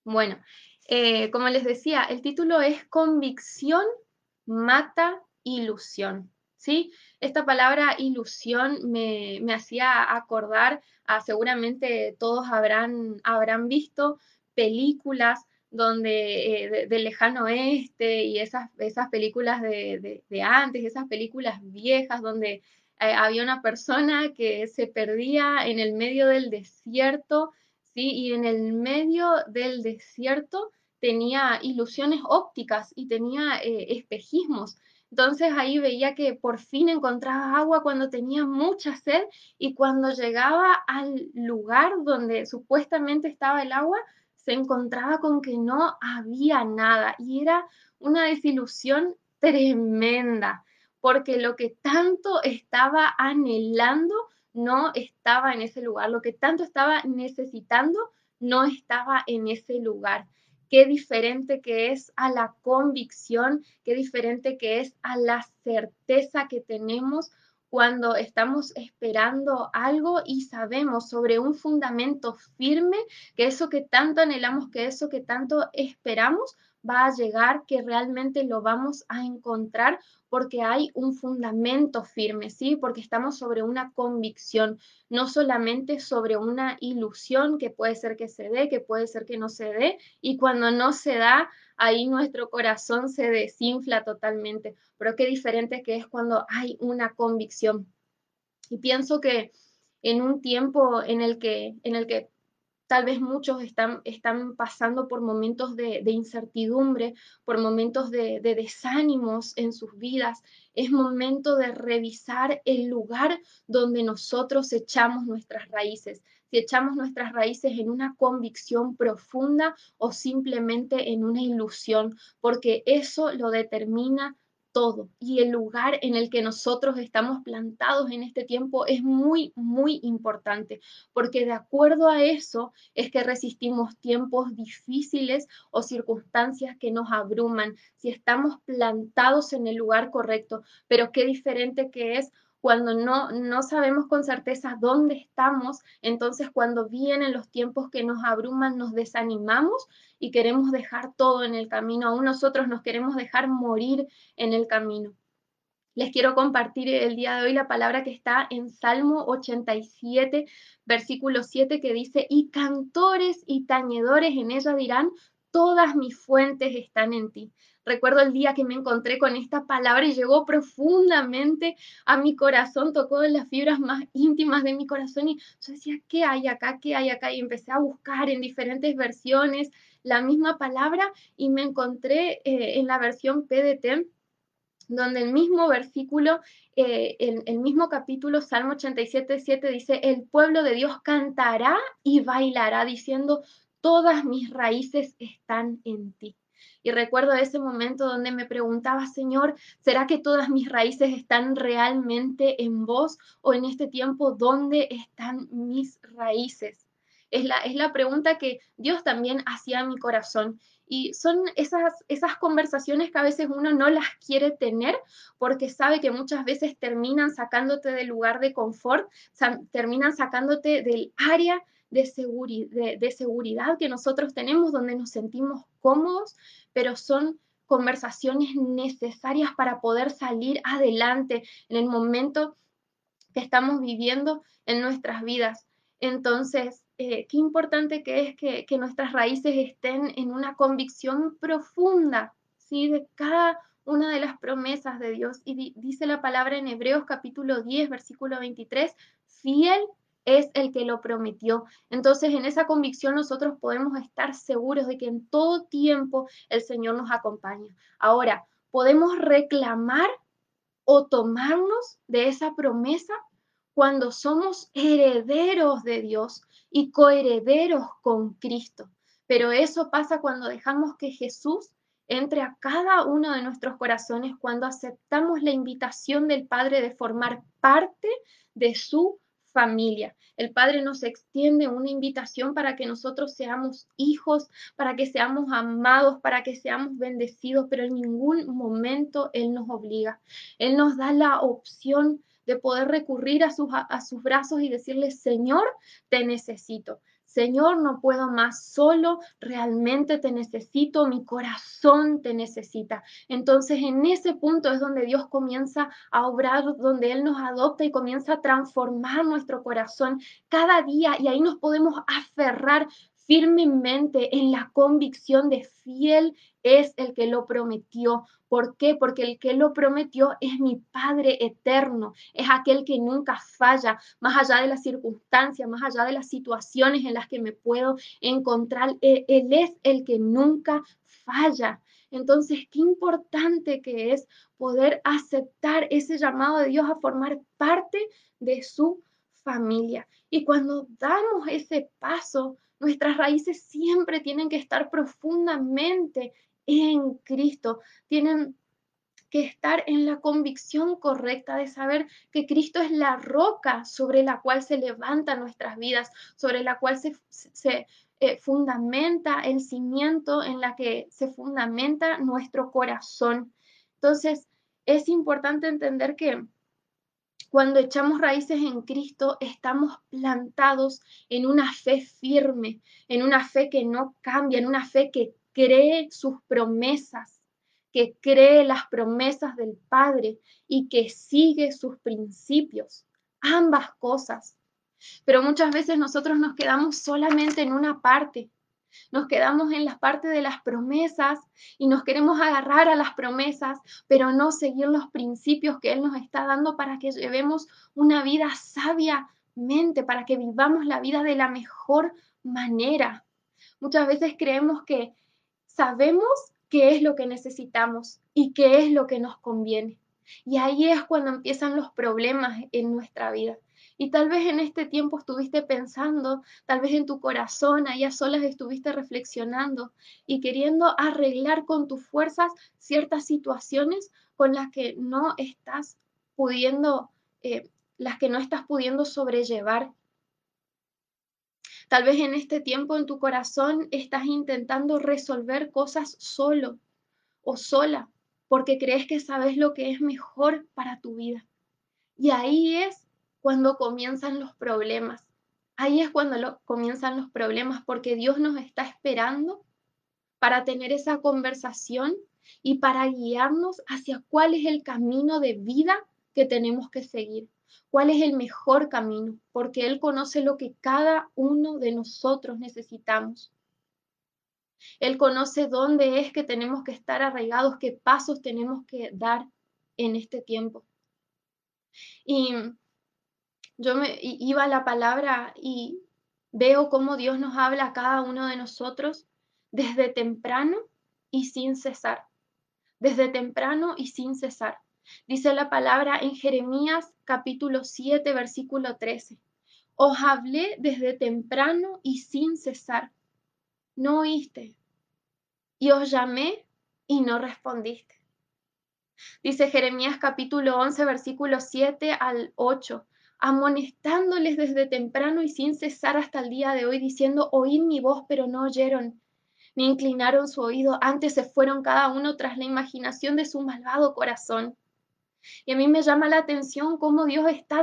Bueno, como les decía, el título es Convicción mata ilusión, ¿sí? Esta palabra ilusión me hacía acordar seguramente todos habrán visto películas donde del lejano oeste y esas películas de antes, esas películas viejas donde había una persona que se perdía en el medio del desierto, ¿sí? Y en el medio del desierto tenía ilusiones ópticas y tenía espejismos. Entonces ahí veía que por fin encontraba agua cuando tenía mucha sed y cuando llegaba al lugar donde supuestamente estaba el agua, se encontraba con que no había nada y era una desilusión tremenda, porque lo que tanto estaba anhelando no estaba en ese lugar, lo que tanto estaba necesitando no estaba en ese lugar. Qué diferente que es a la convicción, qué diferente que es a la certeza que tenemos cuando estamos esperando algo y sabemos sobre un fundamento firme que eso que tanto anhelamos, que eso que tanto esperamos va a llegar, que realmente lo vamos a encontrar porque hay un fundamento firme, ¿sí? Porque estamos sobre una convicción, no solamente sobre una ilusión que puede ser que se dé, que puede ser que no se dé, y cuando no se da, ahí nuestro corazón se desinfla totalmente. Pero qué diferente que es cuando hay una convicción. Y pienso que en un tiempo en el que tal vez muchos están pasando por momentos de incertidumbre, por momentos de desánimos en sus vidas. Es momento de revisar el lugar donde nosotros echamos nuestras raíces. Si echamos nuestras raíces en una convicción profunda o simplemente en una ilusión, porque eso lo determina todo. Y el lugar en el que nosotros estamos plantados en este tiempo es muy, muy importante, porque de acuerdo a eso es que resistimos tiempos difíciles o circunstancias que nos abruman, si estamos plantados en el lugar correcto. Pero qué diferente que es cuando no sabemos con certeza dónde estamos, entonces cuando vienen los tiempos que nos abruman, nos desanimamos y queremos dejar todo en el camino, aún nosotros nos queremos dejar morir en el camino. Les quiero compartir el día de hoy la palabra que está en Salmo 87, versículo 7, que dice, y cantores y tañedores en ella dirán, todas mis fuentes están en ti. Recuerdo el día que me encontré con esta palabra y llegó profundamente a mi corazón, tocó en las fibras más íntimas de mi corazón y yo decía, ¿qué hay acá? ¿Qué hay acá? Y empecé a buscar en diferentes versiones la misma palabra y me encontré en la versión PDT donde el mismo versículo, el mismo capítulo, Salmo 87, 7 dice, el pueblo de Dios cantará y bailará diciendo, todas mis raíces están en ti. Y recuerdo ese momento donde me preguntaba, Señor, ¿será que todas mis raíces están realmente en vos? O en este tiempo, ¿dónde están mis raíces? Es la pregunta que Dios también hacía a mi corazón. Y son esas conversaciones que a veces uno no las quiere tener porque sabe que muchas veces terminan sacándote del lugar de confort, terminan sacándote del área de seguridad que nosotros tenemos, donde nos sentimos cómodos, pero son conversaciones necesarias para poder salir adelante en el momento que estamos viviendo en nuestras vidas. Entonces, qué importante que es que nuestras raíces estén en una convicción profunda, ¿sí? De cada una de las promesas de Dios. Y dice la palabra en Hebreos capítulo 10, versículo 23, fiel es el que lo prometió. Entonces, en esa convicción nosotros podemos estar seguros de que en todo tiempo el Señor nos acompaña. Ahora, podemos reclamar o tomarnos de esa promesa cuando somos herederos de Dios y coherederos con Cristo. Pero eso pasa cuando dejamos que Jesús entre a cada uno de nuestros corazones, cuando aceptamos la invitación del Padre de formar parte de su familia. El Padre nos extiende una invitación para que nosotros seamos hijos, para que seamos amados, para que seamos bendecidos, pero en ningún momento Él nos obliga. Él nos da la opción de poder recurrir a sus brazos y decirle, Señor, te necesito. Señor, no puedo más solo, realmente te necesito, mi corazón te necesita. Entonces en ese punto es donde Dios comienza a obrar, donde Él nos adopta y comienza a transformar nuestro corazón cada día y ahí nos podemos aferrar firmemente en la convicción de fiel es el que lo prometió. ¿Por qué? Porque el que lo prometió es mi Padre eterno, es aquel que nunca falla, más allá de las circunstancias, más allá de las situaciones en las que me puedo encontrar. Él es el que nunca falla. Entonces, qué importante que es poder aceptar ese llamado de Dios a formar parte de su familia. Y cuando damos ese paso, nuestras raíces siempre tienen que estar profundamente en Cristo, tienen que estar en la convicción correcta de saber que Cristo es la roca sobre la cual se levantan nuestras vidas, sobre la cual se fundamenta el cimiento en la que se fundamenta nuestro corazón. Entonces, es importante entender que cuando echamos raíces en Cristo, estamos plantados en una fe firme, en una fe que no cambia, en una fe que cree sus promesas, que cree las promesas del Padre y que sigue sus principios. Ambas cosas. Pero muchas veces nosotros nos quedamos solamente en una parte, nos quedamos en la parte de las promesas y nos queremos agarrar a las promesas, pero no seguir los principios que Él nos está dando para que llevemos una vida sabiamente, para que vivamos la vida de la mejor manera. Muchas veces creemos que sabemos qué es lo que necesitamos y qué es lo que nos conviene. Y ahí es cuando empiezan los problemas en nuestra vida. Y tal vez en este tiempo estuviste pensando, tal vez en tu corazón, ahí a solas estuviste reflexionando y queriendo arreglar con tus fuerzas ciertas situaciones con las que no estás pudiendo, las que no estás pudiendo sobrellevar. Tal vez en este tiempo en tu corazón estás intentando resolver cosas solo o sola, porque crees que sabes lo que es mejor para tu vida. Y ahí es cuando comienzan los problemas. Ahí es cuando comienzan los problemas, porque Dios nos está esperando para tener esa conversación y para guiarnos hacia cuál es el camino de vida que tenemos que seguir, cuál es el mejor camino, porque Él conoce lo que cada uno de nosotros necesitamos. Él conoce dónde es que tenemos que estar arraigados, qué pasos tenemos que dar en este tiempo. Y yo iba a la palabra y veo cómo Dios nos habla a cada uno de nosotros desde temprano y sin cesar, desde temprano y sin cesar. Dice la palabra en Jeremías capítulo 7, versículo 13. Os hablé desde temprano y sin cesar. No oíste. Y os llamé y no respondiste. Dice Jeremías capítulo 11, versículo 7 al 8, amonestándoles desde temprano y sin cesar hasta el día de hoy, diciendo, oíd mi voz, pero no oyeron, ni inclinaron su oído, antes se fueron cada uno tras la imaginación de su malvado corazón. Y a mí me llama la atención cómo Dios está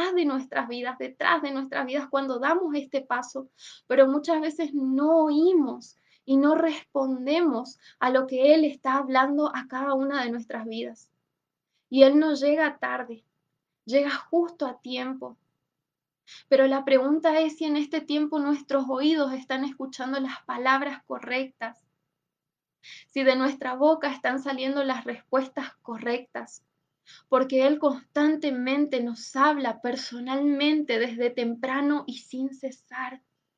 detrás de nuestras vidas cuando damos este paso, pero muchas veces no oímos y no respondemos a lo que Él está hablando a cada una de nuestras vidas. Y Él no llega tarde, llega justo a tiempo. Pero la pregunta es si en este tiempo nuestros oídos están escuchando las palabras correctas, si de nuestra boca están saliendo las respuestas correctas, porque Él constantemente nos habla personalmente desde temprano y sin cesar.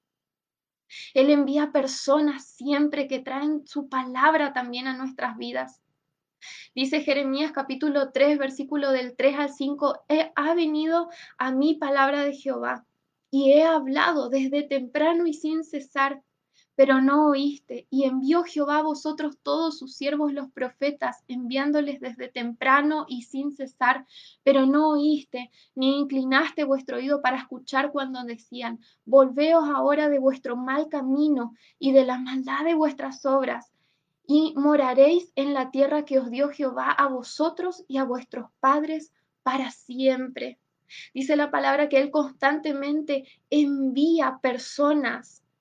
Él envía personas siempre que traen su palabra también a nuestras vidas. Dice Jeremías capítulo 3, versículo del 3 al 5, ha venido a mí palabra de Jehová y he hablado desde temprano y sin cesar, pero no oíste. Y envió Jehová a vosotros todos sus siervos los profetas, enviándoles desde temprano y sin cesar, pero no oíste, ni inclinaste vuestro oído para escuchar cuando decían, volveos ahora de vuestro mal camino y de la maldad de vuestras obras y moraréis en la tierra que os dio Jehová a vosotros y a vuestros padres para siempre. Dice la palabra que Él constantemente envía personas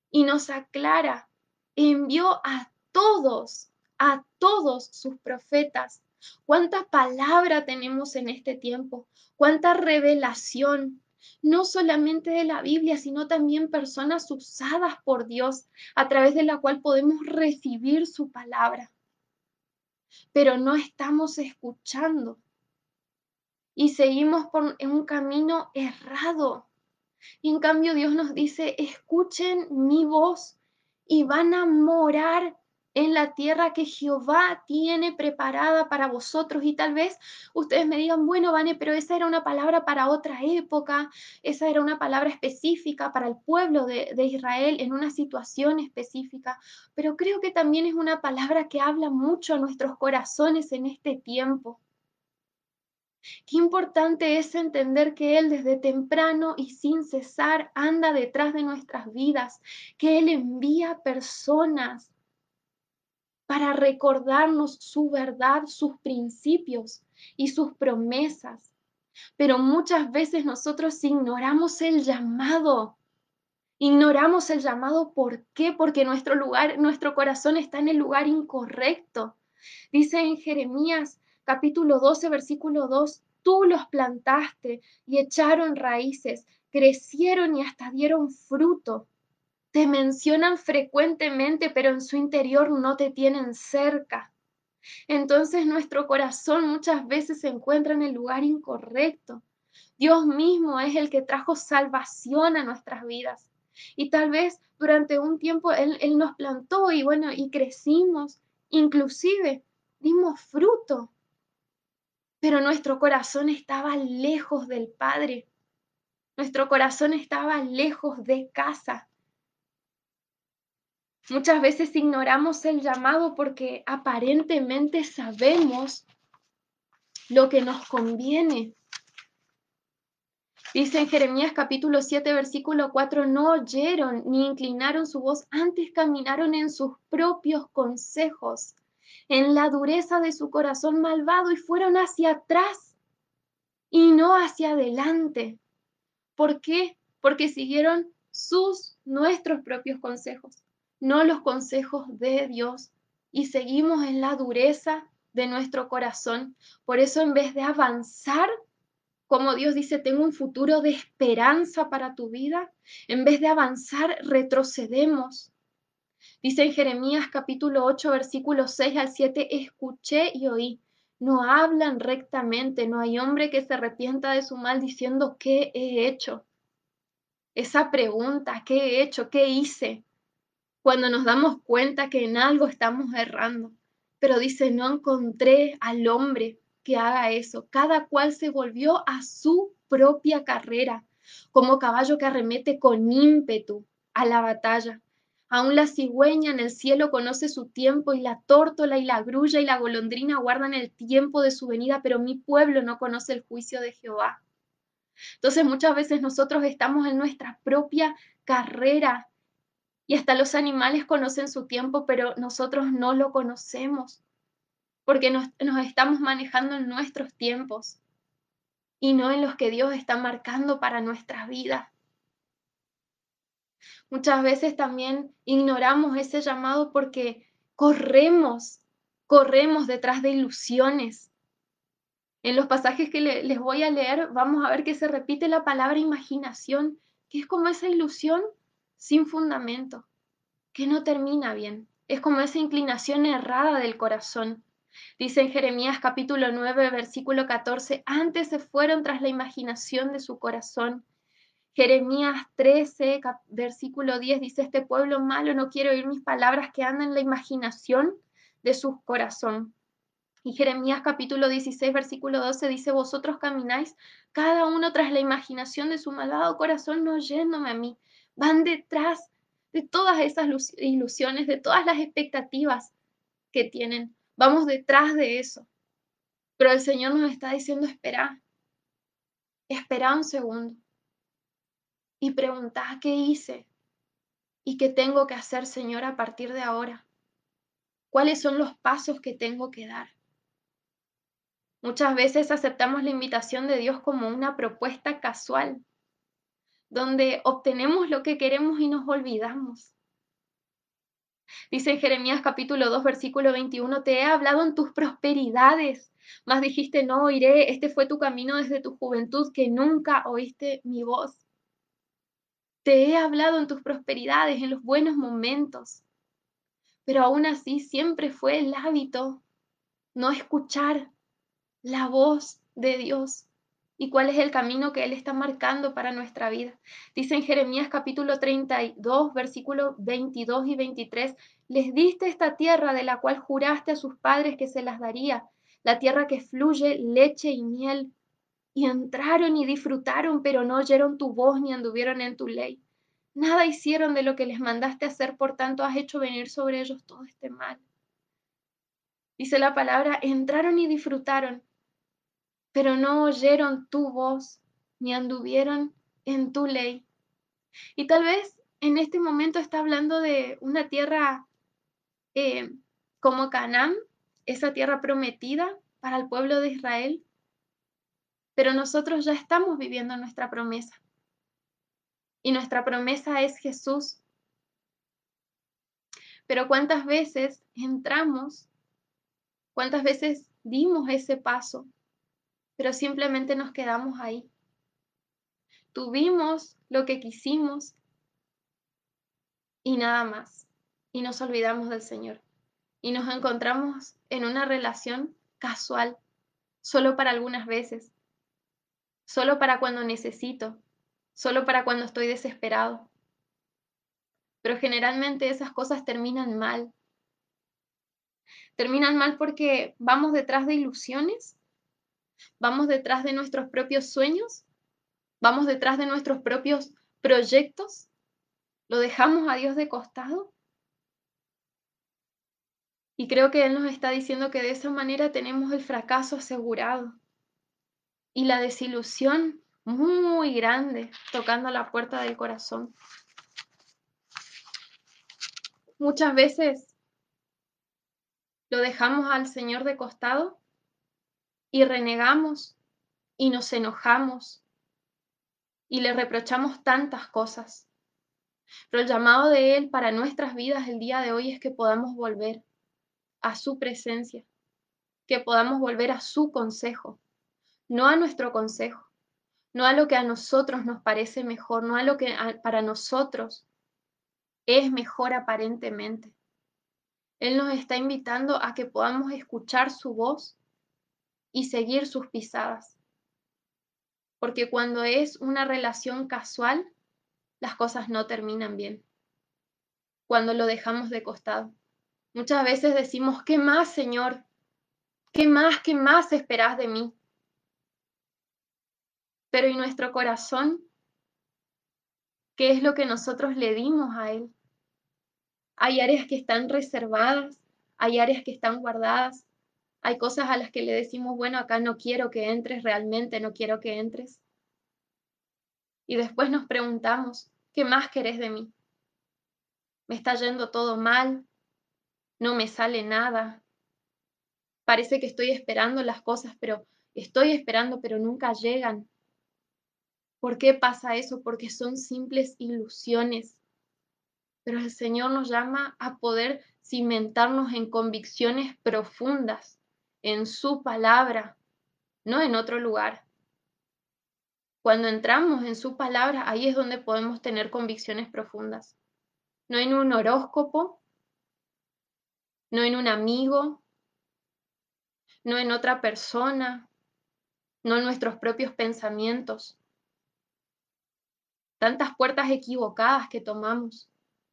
y nos aclara. Envió a todos sus profetas. ¿Cuánta palabra tenemos en este tiempo? ¿Cuánta revelación? No solamente de la Biblia, sino también personas usadas por Dios, a través de la cual podemos recibir su palabra. Pero no estamos escuchando y seguimos en un camino errado. Y en cambio Dios nos dice, escuchen mi voz y van a morar en la tierra que Jehová tiene preparada para vosotros. Y tal vez ustedes me digan, bueno, Vane, pero esa era una palabra para otra época, esa era una palabra específica para el pueblo de Israel en una situación específica. Pero creo que también es una palabra que habla mucho a nuestros corazones en este tiempo. Qué importante es entender que Él desde temprano y sin cesar anda detrás de nuestras vidas, que Él envía personas para recordarnos su verdad, sus principios y sus promesas. Pero muchas veces nosotros ignoramos el llamado. Ignoramos el llamado, ¿por qué? Porque nuestro corazón está en el lugar incorrecto. Dice en Jeremías capítulo 12, versículo 2, tú los plantaste y echaron raíces, crecieron y hasta dieron fruto. Te mencionan frecuentemente, pero en su interior no te tienen cerca. Entonces nuestro corazón muchas veces se encuentra en el lugar incorrecto. Dios mismo es el que trajo salvación a nuestras vidas. Y tal vez durante un tiempo Él nos plantó y bueno, y crecimos, inclusive dimos fruto, pero nuestro corazón estaba lejos del Padre, nuestro corazón estaba lejos de casa. Muchas veces ignoramos el llamado porque aparentemente sabemos lo que nos conviene. Dice en Jeremías capítulo 7, versículo 4, no oyeron ni inclinaron su voz, antes caminaron en sus propios consejos, en la dureza de su corazón malvado y fueron hacia atrás y no hacia adelante. ¿Por qué? Porque siguieron nuestros propios consejos, no los consejos de Dios, y seguimos en la dureza de nuestro corazón. Por eso en vez de avanzar, como Dios dice, tengo un futuro de esperanza para tu vida, en vez de avanzar, retrocedemos. Dice en Jeremías capítulo 8, versículos 6 al 7, escuché y oí, no hablan rectamente, no hay hombre que se arrepienta de su mal diciendo, ¿qué he hecho? Esa pregunta, ¿qué he hecho? ¿Qué hice? Cuando nos damos cuenta que en algo estamos errando. Pero dice, no encontré al hombre que haga eso. Cada cual se volvió a su propia carrera, como caballo que arremete con ímpetu a la batalla. Aún la cigüeña en el cielo conoce su tiempo y la tórtola y la grulla y la golondrina guardan el tiempo de su venida, pero mi pueblo no conoce el juicio de Jehová. Entonces muchas veces nosotros estamos en nuestra propia carrera y hasta los animales conocen su tiempo, pero nosotros no lo conocemos porque nos estamos manejando en nuestros tiempos y no en los que Dios está marcando para nuestra vida. Muchas veces también ignoramos ese llamado porque corremos detrás de ilusiones. En los pasajes que les voy a leer, vamos a ver que se repite la palabra imaginación, que es como esa ilusión sin fundamento, que no termina bien. Es como esa inclinación errada del corazón. Dice en Jeremías capítulo 9, versículo 14, antes se fueron tras la imaginación de su corazón. Jeremías 13, versículo 10 dice, este pueblo malo no quiere oír mis palabras que andan en la imaginación de su corazón. Y Jeremías capítulo 16, versículo 12 dice, vosotros camináis cada uno tras la imaginación de su malvado corazón, no oyéndome a mí. Van detrás de todas esas ilusiones, de todas las expectativas que tienen. Vamos detrás de eso. Pero el Señor nos está diciendo, espera un segundo y pregunta, ¿qué hice? ¿Y qué tengo que hacer, Señor, a partir de ahora? ¿Cuáles son los pasos que tengo que dar? Muchas veces aceptamos la invitación de Dios como una propuesta casual, donde obtenemos lo que queremos y nos olvidamos. Dice en Jeremías capítulo 2, versículo 21, te he hablado en tus prosperidades, mas dijiste, no oiré, este fue tu camino desde tu juventud, que nunca oíste mi voz. Te he hablado en tus prosperidades, en los buenos momentos, pero aún así siempre fue el hábito no escuchar la voz de Dios y cuál es el camino que Él está marcando para nuestra vida. Dice en Jeremías capítulo 32, versículos 22 y 23, les diste esta tierra de la cual juraste a sus padres que se las daría, la tierra que fluye leche y miel, y entraron y disfrutaron, pero no oyeron tu voz ni anduvieron en tu ley. Nada hicieron de lo que les mandaste hacer, por tanto has hecho venir sobre ellos todo este mal. Dice la palabra, entraron y disfrutaron, pero no oyeron tu voz, ni anduvieron en tu ley. Y tal vez en este momento está hablando de una tierra eh, como Canaán, esa tierra prometida para el pueblo de Israel, pero nosotros ya estamos viviendo nuestra promesa. Y nuestra promesa es Jesús. Pero ¿cuántas veces entramos? ¿Cuántas veces dimos ese paso? Pero simplemente nos quedamos ahí. Tuvimos lo que quisimos y nada más. Y nos olvidamos del Señor. Y nos encontramos en una relación casual, solo para algunas veces, solo para cuando necesito, solo para cuando estoy desesperado. Pero generalmente esas cosas terminan mal. Terminan mal porque vamos detrás de ilusiones, vamos detrás de nuestros propios sueños, vamos detrás de nuestros propios proyectos, lo dejamos a Dios de costado. Y creo que Él nos está diciendo que de esa manera tenemos el fracaso asegurado y la desilusión muy grande tocando a la puerta del corazón. Muchas veces lo dejamos al Señor de costado y renegamos y nos enojamos y le reprochamos tantas cosas. Pero el llamado de Él para nuestras vidas el día de hoy es que podamos volver a su presencia, que podamos volver a su consejo, no a nuestro consejo, no a lo que a nosotros nos parece mejor, no a lo que para nosotros es mejor aparentemente. Él nos está invitando a que podamos escuchar su voz y seguir sus pisadas, porque cuando es una relación casual, las cosas no terminan bien, cuando lo dejamos de costado. Muchas veces decimos, ¿qué más, Señor? Qué más esperás de mí? Pero ¿y nuestro corazón? ¿Qué es lo que nosotros le dimos a Él? Hay áreas que están reservadas, hay áreas que están guardadas, hay cosas a las que le decimos, bueno, acá no quiero que entres, realmente no quiero que entres. Y después nos preguntamos, ¿qué más querés de mí? ¿Me está yendo todo mal? ¿No me sale nada? Parece que estoy esperando las cosas, pero estoy esperando, pero nunca llegan. ¿Por qué pasa eso? Porque son simples ilusiones. Pero el Señor nos llama a poder cimentarnos en convicciones profundas, en su palabra, no en otro lugar. Cuando entramos en su palabra, ahí es donde podemos tener convicciones profundas. No en un horóscopo, no en un amigo, no en otra persona, no en nuestros propios pensamientos. Tantas puertas equivocadas que tomamos.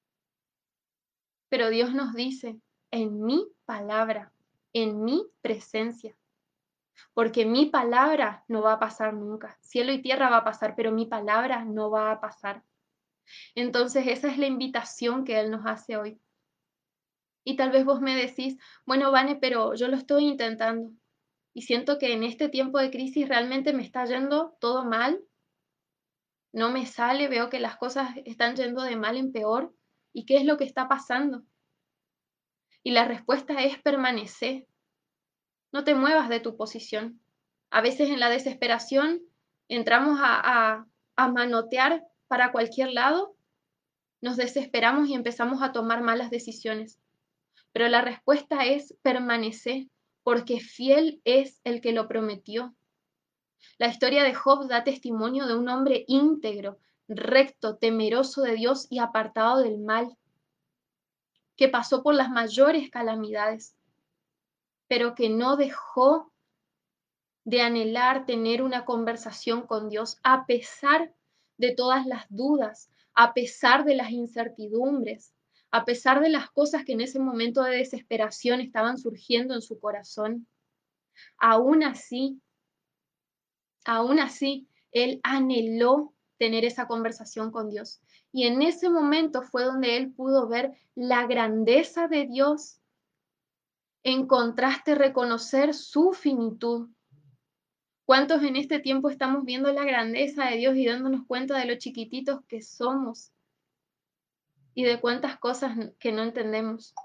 Pero Dios nos dice, en mi palabra, en mi presencia, porque mi palabra no va a pasar nunca. Cielo y tierra va a pasar, pero mi palabra no va a pasar. Entonces esa es la invitación que Él nos hace hoy. Y tal vez vos me decís, bueno, Vane, pero yo lo estoy intentando y siento que en este tiempo de crisis realmente me está yendo todo mal, no me sale, veo que las cosas están yendo de mal en peor. ¿Y qué es lo que está pasando? Y la respuesta es permanecer. No te muevas de tu posición. A veces en la desesperación entramos a manotear para cualquier lado. nos desesperamos y empezamos a tomar malas decisiones. Pero la respuesta es permanecer, porque fiel es el que lo prometió. La historia de Job da testimonio de un hombre íntegro, recto, temeroso de Dios y apartado del mal, que pasó por las mayores calamidades, pero que no dejó de anhelar tener una conversación con Dios a pesar de todas las dudas, a pesar de las incertidumbres, a pesar de las cosas que en ese momento de desesperación estaban surgiendo en su corazón. Aún así, aún así, él anheló tener esa conversación con Dios. Y en ese momento fue donde él pudo ver la grandeza de Dios, en contraste reconocer su finitud. ¿Cuántos en este tiempo estamos viendo la grandeza de Dios y dándonos cuenta de lo chiquititos que somos y de cuántas cosas que no entendemos?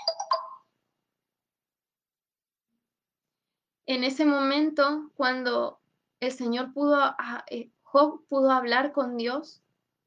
En ese momento, cuando el Señor Job pudo hablar con Dios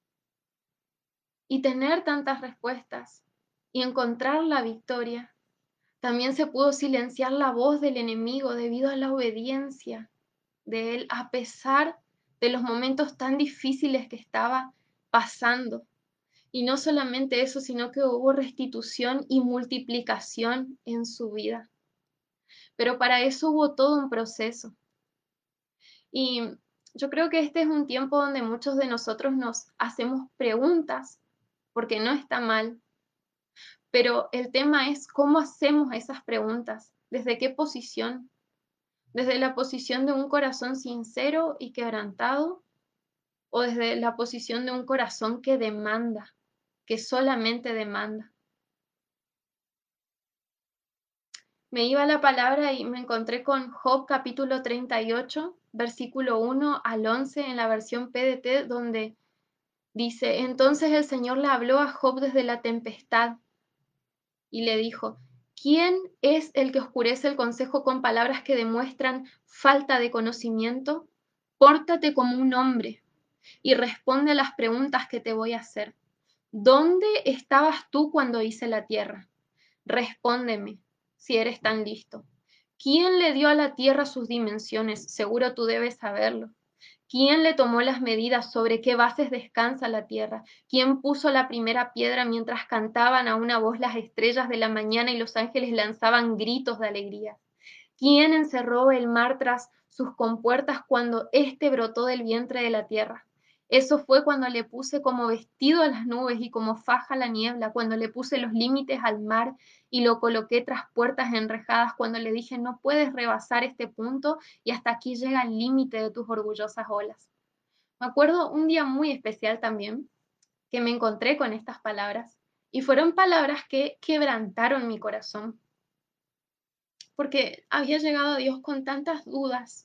y tener tantas respuestas y encontrar la victoria, también se pudo silenciar la voz del enemigo debido a la obediencia de él, a pesar de los momentos tan difíciles que estaba pasando. Y no solamente eso, sino que hubo restitución y multiplicación en su vida. Pero para eso hubo todo un proceso. Y yo creo que este es un tiempo donde muchos de nosotros nos hacemos preguntas, porque no está mal, pero el tema es cómo hacemos esas preguntas, desde qué posición, desde la posición de un corazón sincero y quebrantado, o desde la posición de un corazón que demanda, que solamente demanda. Me iba la palabra y me encontré con Job capítulo 38, versículo 1 al 11 en la versión PDT, donde dice: Entonces el Señor le habló a Job desde la tempestad y le dijo: ¿Quién es el que oscurece el consejo con palabras que demuestran falta de conocimiento? Pórtate como un hombre y responde a las preguntas que te voy a hacer. ¿Dónde estabas tú cuando hice la tierra? Respóndeme, si eres tan listo. ¿Quién le dio a la tierra sus dimensiones? Seguro tú debes saberlo. ¿Quién le tomó las medidas? ¿Sobre qué bases descansa la tierra? ¿Quién puso la primera piedra mientras cantaban a una voz las estrellas de la mañana y los ángeles lanzaban gritos de alegría? ¿Quién encerró el mar tras sus compuertas cuando éste brotó del vientre de la tierra? Eso fue cuando le puse como vestido a las nubes y como faja a la niebla, cuando le puse los límites al mar y lo coloqué tras puertas enrejadas, cuando le dije: no puedes rebasar este punto y hasta aquí llega el límite de tus orgullosas olas. Me acuerdo un día muy especial también que me encontré con estas palabras y fueron palabras que quebrantaron mi corazón, porque había llegado a Dios con tantas dudas,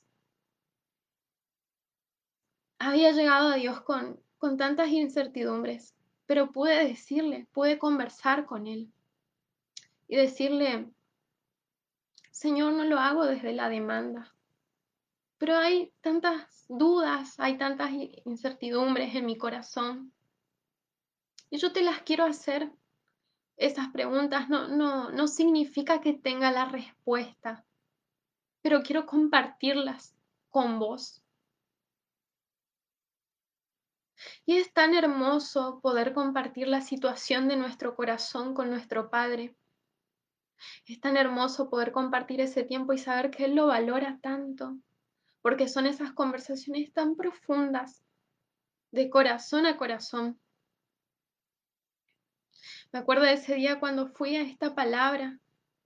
había llegado a Dios con tantas incertidumbres, pero pude decirle, pude conversar con Él y decirle: Señor, no lo hago desde la demanda, pero hay tantas dudas, hay tantas incertidumbres en mi corazón y yo te las quiero hacer. Esas preguntas no significa que tenga la respuesta, pero quiero compartirlas con vos. Y es tan hermoso poder compartir la situación de nuestro corazón con nuestro Padre. Es tan hermoso poder compartir ese tiempo y saber que Él lo valora tanto, porque son esas conversaciones tan profundas, de corazón a corazón. Me acuerdo de ese día cuando fui a esta palabra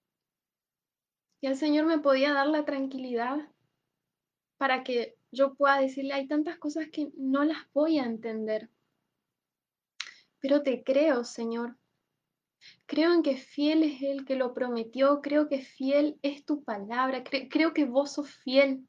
y el Señor me podía dar la tranquilidad para que yo pueda decirle: hay tantas cosas que no las voy a entender, pero te creo, Señor. Creo en que fiel es el que lo prometió, creo que fiel es tu palabra, creo que vos sos fiel.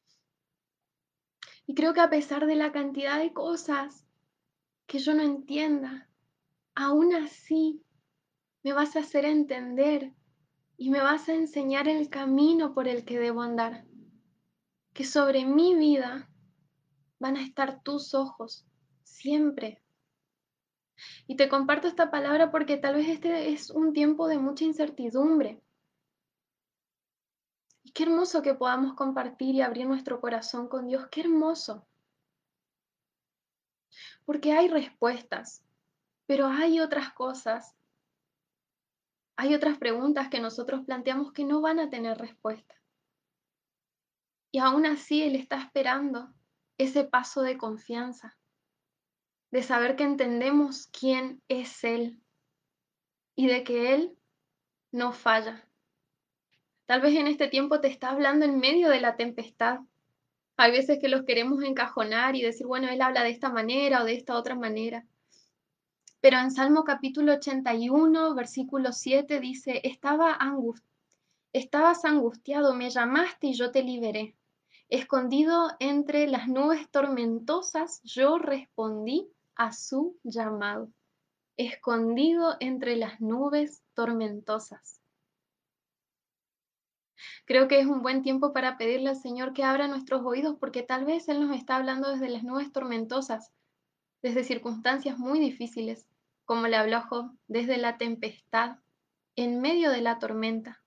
Y creo que a pesar de la cantidad de cosas que yo no entienda, aún así me vas a hacer entender y me vas a enseñar el camino por el que debo andar. Que sobre mi vida van a estar tus ojos siempre. Y te comparto esta palabra porque tal vez este es un tiempo de mucha incertidumbre. Y qué hermoso que podamos compartir y abrir nuestro corazón con Dios. Qué hermoso. Porque hay respuestas, pero hay otras cosas, hay otras preguntas que nosotros planteamos que no van a tener respuesta. Y aún así Él está esperando ese paso de confianza, de saber que entendemos quién es Él y de que Él no falla. Tal vez en este tiempo te está hablando en medio de la tempestad. Hay veces que los queremos encajonar y decir, bueno, Él habla de esta manera o de esta otra manera. Pero en Salmo capítulo 81, versículo 7 dice, estabas angustiado, me llamaste y yo te liberé. Escondido entre las nubes tormentosas, yo respondí a su llamado. Escondido entre las nubes tormentosas. Creo que es un buen tiempo para pedirle al Señor que abra nuestros oídos porque tal vez Él nos está hablando desde las nubes tormentosas, desde circunstancias muy difíciles, como le habló a Job, desde la tempestad, en medio de la tormenta.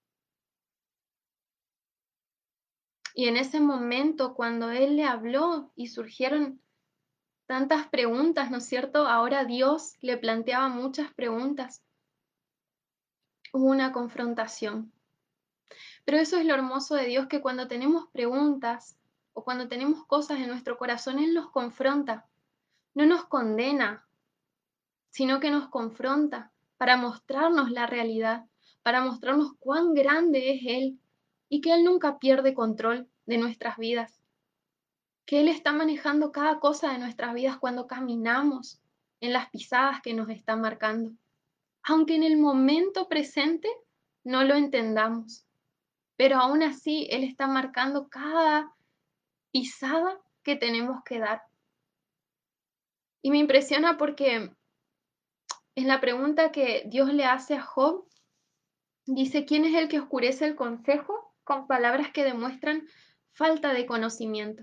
Y en ese momento, cuando Él le habló y surgieron tantas preguntas, ¿no es cierto? Ahora Dios le planteaba muchas preguntas. Hubo una confrontación. Pero eso es lo hermoso de Dios, que cuando tenemos preguntas o cuando tenemos cosas en nuestro corazón, Él nos confronta, no nos condena, sino que nos confronta para mostrarnos la realidad, para mostrarnos cuán grande es Él y que Él nunca pierde control de nuestras vidas, que Él está manejando cada cosa de nuestras vidas cuando caminamos en las pisadas que nos está marcando, aunque en el momento presente no lo entendamos, pero aún así Él está marcando cada pisada que tenemos que dar. Y me impresiona porque en la pregunta que Dios le hace a Job, dice, ¿quién es el que oscurece el consejo con palabras que demuestran falta de conocimiento?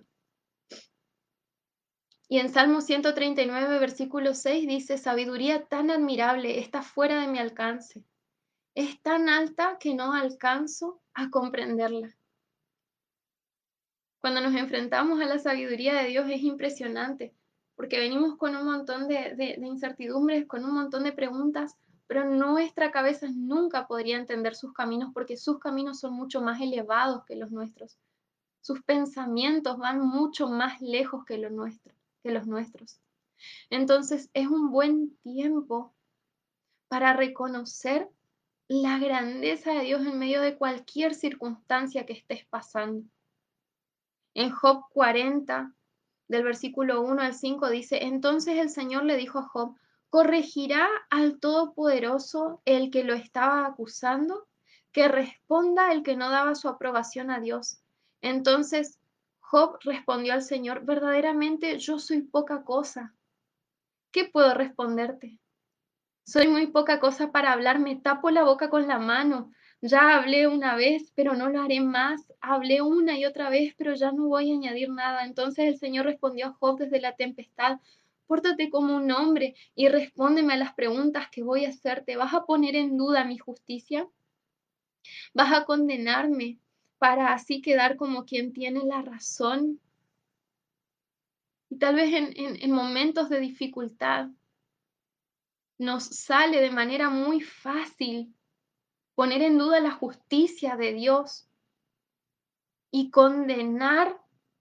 Y en Salmo 139, versículo 6 dice, sabiduría tan admirable está fuera de mi alcance. Es tan alta que no alcanzo a comprenderla. Cuando nos enfrentamos a la sabiduría de Dios es impresionante, porque venimos con un montón de incertidumbres, con un montón de preguntas, pero nuestra cabeza nunca podría entender sus caminos porque sus caminos son mucho más elevados que los nuestros. Sus pensamientos van mucho más lejos que los nuestros. Entonces es un buen tiempo para reconocer la grandeza de Dios en medio de cualquier circunstancia que estés pasando. En Job 40, del versículo 1 al 5 dice, entonces el Señor le dijo a Job, ¿corregirá al Todopoderoso el que lo estaba acusando? Que responda el que no daba su aprobación a Dios. Entonces Job respondió al Señor, verdaderamente yo soy poca cosa. ¿Qué puedo responderte? Soy muy poca cosa para hablar, me tapo la boca con la mano. Ya hablé una vez, pero no lo haré más. Hablé una y otra vez, pero ya no voy a añadir nada. Entonces el Señor respondió a Job desde la tempestad, pórtate como un hombre y respóndeme a las preguntas que voy a hacerte. ¿Vas a poner en duda mi justicia? ¿Vas a condenarme para así quedar como quien tiene la razón? Y tal vez en momentos de dificultad nos sale de manera muy fácil poner en duda la justicia de Dios y condenar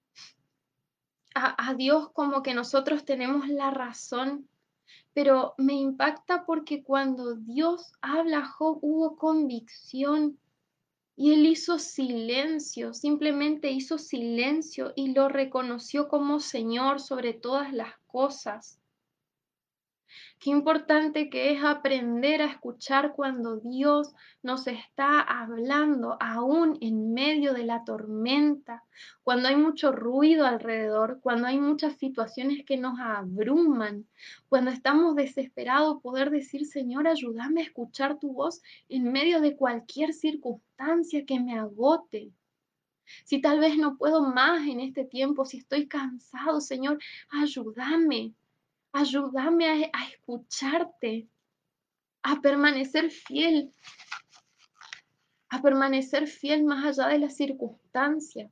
a Dios como que nosotros tenemos la razón. Pero me impacta porque cuando Dios habla a Job hubo convicción y él hizo silencio, simplemente hizo silencio y lo reconoció como Señor sobre todas las cosas. Qué importante que es aprender a escuchar cuando Dios nos está hablando, aún en medio de la tormenta, cuando hay mucho ruido alrededor, cuando hay muchas situaciones que nos abruman, cuando estamos desesperados, poder decir, Señor, ayúdame a escuchar tu voz en medio de cualquier circunstancia que me agote. Si tal vez no puedo más en este tiempo, si estoy cansado, Señor, ayúdame Ayúdame a escucharte, a a permanecer fiel más allá de las circunstancias.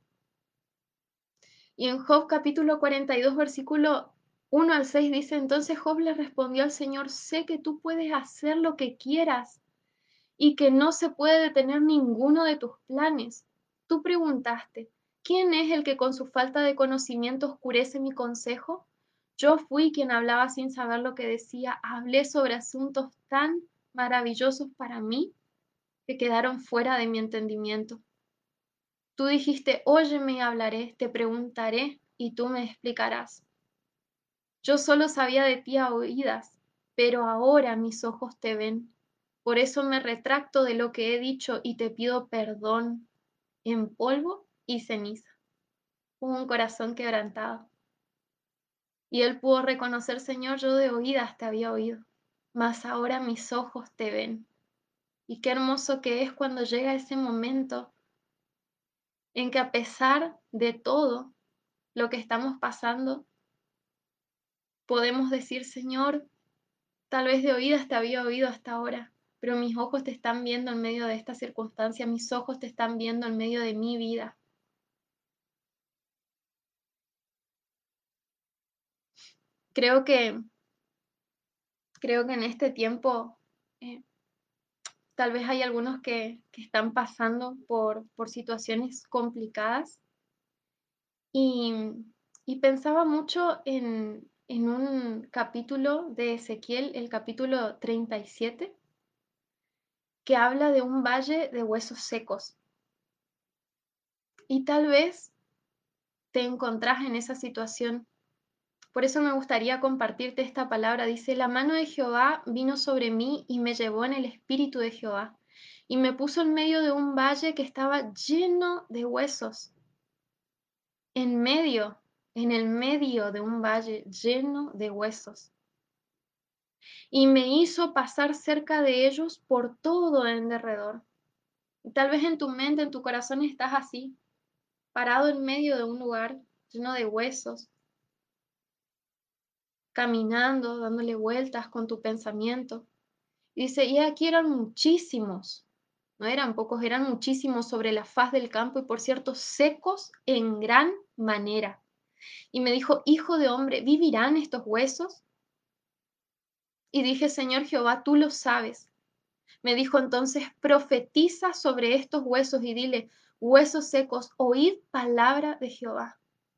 Y en Job capítulo 42, versículo 1 al 6 dice, entonces Job le respondió al Señor, sé que tú puedes hacer lo que quieras y que no se puede detener ninguno de tus planes. Tú preguntaste, ¿quién es el que con su falta de conocimiento oscurece mi consejo? Yo fui quien hablaba sin saber lo que decía, hablé sobre asuntos tan maravillosos para mí que quedaron fuera de mi entendimiento. Tú dijiste, óyeme y hablaré, te preguntaré y tú me explicarás. Yo solo sabía de ti a oídas, pero ahora mis ojos te ven. Por eso me retracto de lo que he dicho y te pido perdón en polvo y ceniza. Un corazón quebrantado. Y él pudo reconocer, Señor, yo de oídas te había oído, mas ahora mis ojos te ven. Y qué hermoso que es cuando llega ese momento en que a pesar de todo lo que estamos pasando, podemos decir, Señor, tal vez de oídas te había oído hasta ahora, pero mis ojos te están viendo en medio de esta circunstancia, mis ojos te están viendo en medio de mi vida. Creo que, creo que en este tiempo eh, tal vez hay algunos que están pasando por situaciones complicadas y, y pensaba mucho en un capítulo de Ezequiel, el capítulo 37, que habla de un valle de huesos secos. Y tal vez te encontrás en esa situación. Por eso me gustaría compartirte esta palabra. Dice, la mano de Jehová vino sobre mí y me llevó en el espíritu de Jehová y me puso en medio de un valle que estaba lleno de huesos. En medio, en el medio de un valle lleno de huesos. Y me hizo pasar cerca de ellos por todo en derredor. Y tal vez en tu mente, en tu corazón estás así, parado en medio de un lugar lleno de huesos, caminando, dándole vueltas con tu pensamiento. Y dice, y aquí eran muchísimos, no eran pocos, eran muchísimos sobre la faz del campo y por cierto secos en gran manera. Y me dijo, hijo de hombre, ¿vivirán estos huesos? Y dije, Señor Jehová, tú lo sabes. Me dijo entonces, profetiza sobre estos huesos y dile, huesos secos, oíd palabra de Jehová.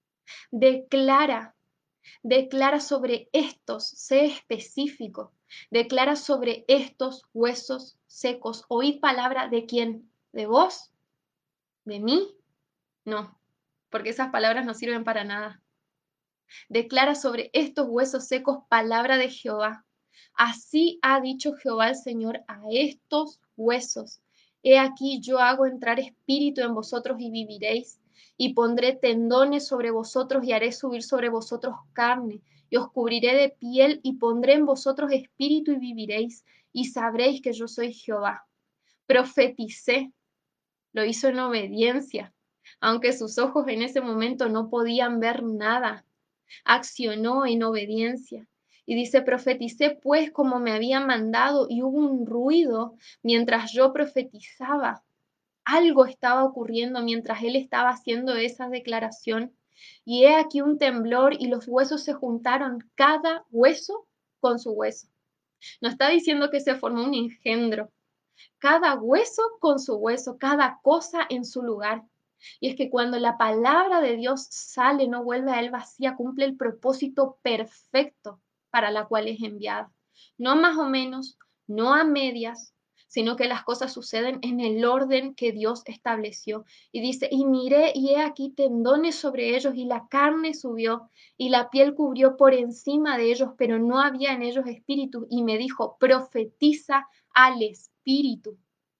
Declara Declara sobre estos, sé específico, declara sobre estos huesos secos. ¿Oíd palabra de quién? ¿De vos? ¿De mí? No, porque esas palabras no sirven para nada. Declara sobre estos huesos secos palabra de Jehová. Así ha dicho Jehová el Señor a estos huesos. He aquí yo hago entrar espíritu en vosotros y viviréis, y pondré tendones sobre vosotros y haré subir sobre vosotros carne, y os cubriré de piel y pondré en vosotros espíritu y viviréis, y sabréis que yo soy Jehová. Profeticé, lo hizo en obediencia, aunque sus ojos en ese momento no podían ver nada, accionó en obediencia. Y dice, profeticé pues como me había mandado y hubo un ruido mientras yo profetizaba. Algo estaba ocurriendo mientras él estaba haciendo esa declaración. Y he aquí un temblor y los huesos se juntaron, cada hueso con su hueso. No está diciendo que se formó un engendro, cada hueso con su hueso, cada cosa en su lugar. Y es que cuando la palabra de Dios sale, no vuelve a él vacía, cumple el propósito perfecto para la cual es enviada. No más o menos, no a medias, sino que las cosas suceden en el orden que Dios estableció. Y dice, y miré y he aquí tendones sobre ellos y la carne subió y la piel cubrió por encima de ellos, pero no había en ellos espíritu. Y me dijo, profetiza al espíritu.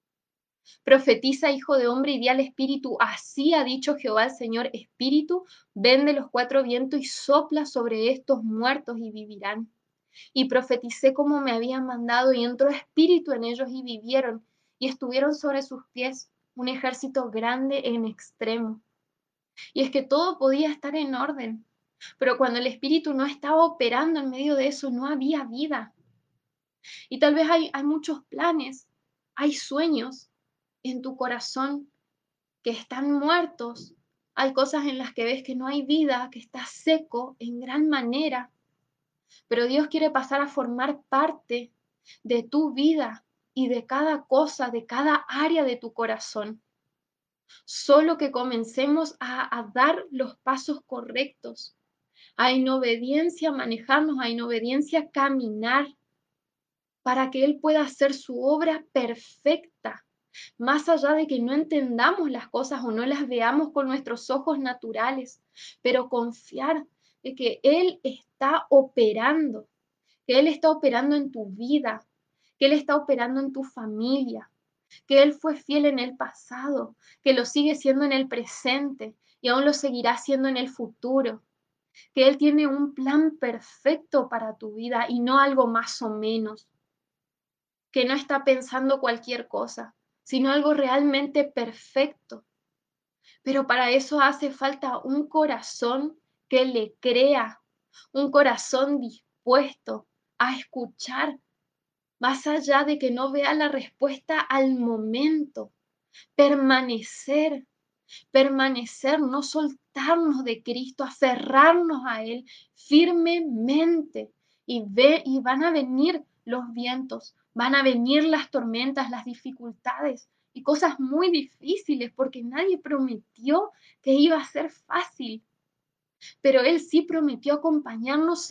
Profetiza, hijo de hombre, y di al espíritu, así ha dicho Jehová el Señor, espíritu, ven de los cuatro vientos y sopla sobre estos muertos y vivirán. Y profeticé como me había mandado, y entró espíritu en ellos y vivieron, y estuvieron sobre sus pies un ejército grande en extremo. Y es que todo podía estar en orden. Pero cuando el Espíritu no estaba operando en medio de eso, no había vida. Y tal vez hay muchos planes, hay sueños en tu corazón que están muertos. Hay cosas en las que ves que no hay vida, que está seco en gran manera. Pero Dios quiere pasar a formar parte de tu vida y de cada cosa, de cada área de tu corazón. Solo que comencemos a dar los pasos correctos, a en obediencia manejarnos, a en obediencia caminar, para que Él pueda hacer su obra perfecta, más allá de que no entendamos las cosas o no las veamos con nuestros ojos naturales, pero confiar de que Él está operando, que Él está operando en tu vida, que Él está operando en tu familia, que Él fue fiel en el pasado, que lo sigue siendo en el presente y aún lo seguirá siendo en el futuro, que Él tiene un plan perfecto para tu vida y no algo más o menos, que no está pensando cualquier cosa, sino algo realmente perfecto. Pero para eso hace falta un corazón que le crea, un corazón dispuesto a escuchar, más allá de que no vea la respuesta al momento, permanecer, permanecer, no soltarnos de Cristo, aferrarnos a Él firmemente. Y van a venir los vientos, van a venir las tormentas, las dificultades y cosas muy difíciles, porque nadie prometió que iba a ser fácil, pero Él sí prometió acompañarnos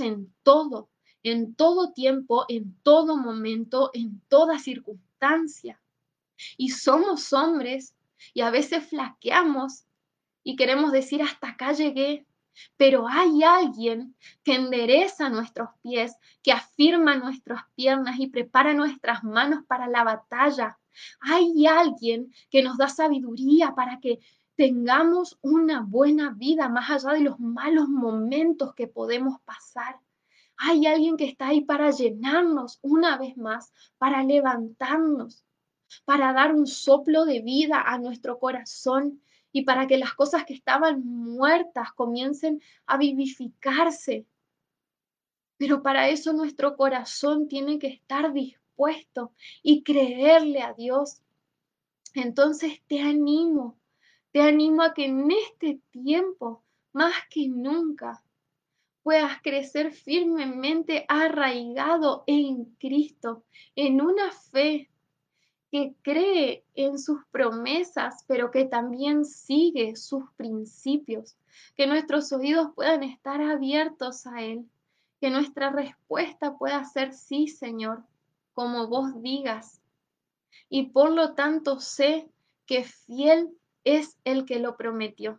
en todo tiempo, en todo momento, en toda circunstancia. Y somos hombres y a veces flaqueamos y queremos decir hasta acá llegué, pero hay alguien que endereza nuestros pies, que afirma nuestras piernas y prepara nuestras manos para la batalla. Hay alguien que nos da sabiduría para que tengamos una buena vida más allá de los malos momentos que podemos pasar. Hay alguien que está ahí para llenarnos una vez más, para levantarnos, para dar un soplo de vida a nuestro corazón y para que las cosas que estaban muertas comiencen a vivificarse. Pero para eso nuestro corazón tiene que estar dispuesto y creerle a Dios. Entonces te animo a que en este tiempo, más que nunca, puedas crecer firmemente arraigado en Cristo, en una fe que cree en sus promesas, pero que también sigue sus principios, que nuestros oídos puedan estar abiertos a Él, que nuestra respuesta pueda ser sí, Señor, como vos digas. Y por lo tanto sé que fiel es el que lo prometió.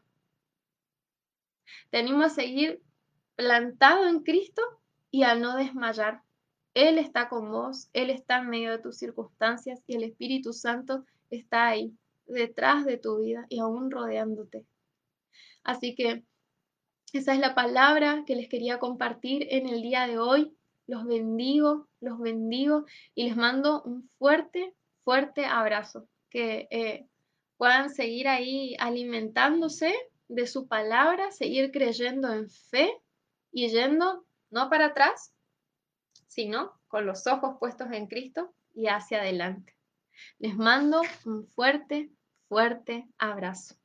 Te animo a seguir plantado en Cristo y a no desmayar. Él está con vos, Él está en medio de tus circunstancias y el Espíritu Santo está ahí, detrás de tu vida y aún rodeándote. Así que esa es la palabra que les quería compartir en el día de hoy. Los bendigo y les mando un fuerte, fuerte abrazo. Que puedan seguir ahí alimentándose de su palabra, seguir creyendo en fe y yendo no para atrás, sino con los ojos puestos en Cristo y hacia adelante. Les mando un fuerte, fuerte abrazo.